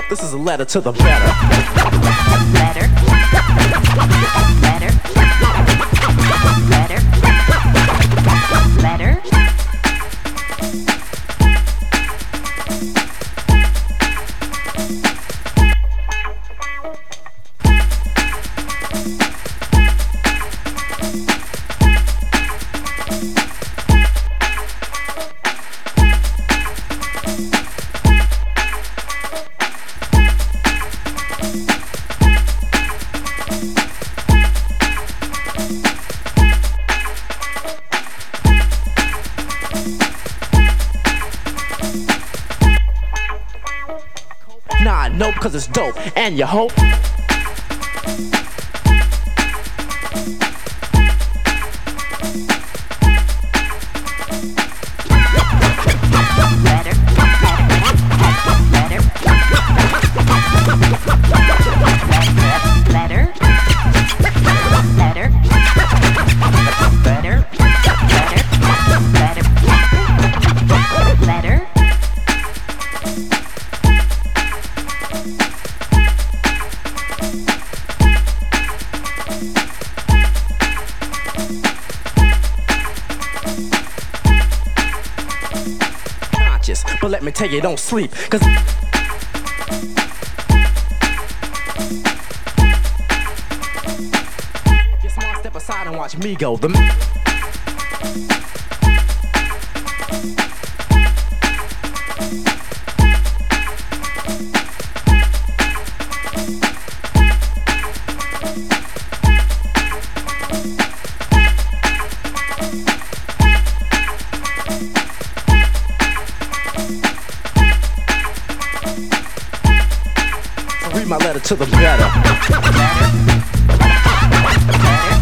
This is a letter to the better. Better. Better. Better. Better. Nah, nope, cause it's dope. And you hope. But let me tell you, don't sleep, cause take a small step aside and watch me go. Read my letter to the better.